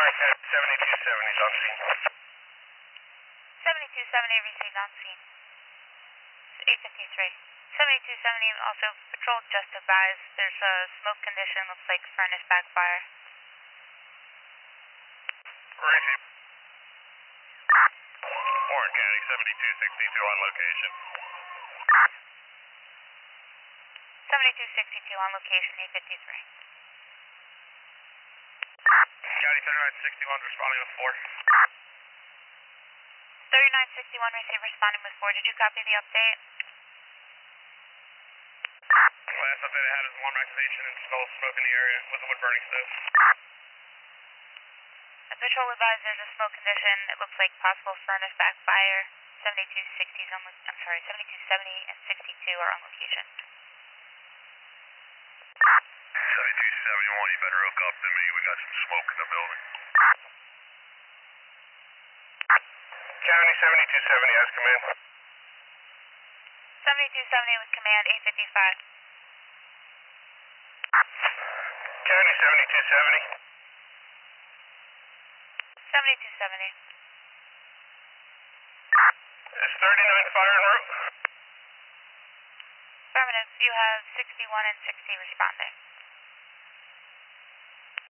7270 is on scene. 7270 received on scene. 853. 7270 also patrol just advised. There's a smoke condition, looks like furnace backfire. Receive. Warren County 7262 on location. 7262 on location, 853. County 3961 responding with 4. 3961 receive responding with 4. Did you copy the update? Last update I had is alarm activation and smells smoke in the area with a wood burning stove. The patrol advised there's a smoke condition. It looks like possible furnace backfire. 7260's on, I'm sorry, 7270 and 62 are on location. 7271, you better hook up to me. We got some smoke in the building. County 7270 has command. 7270 with command, 855. County 7270. 7270. Is 39 fire en route? Affirmative, you have 61 and 60 responding.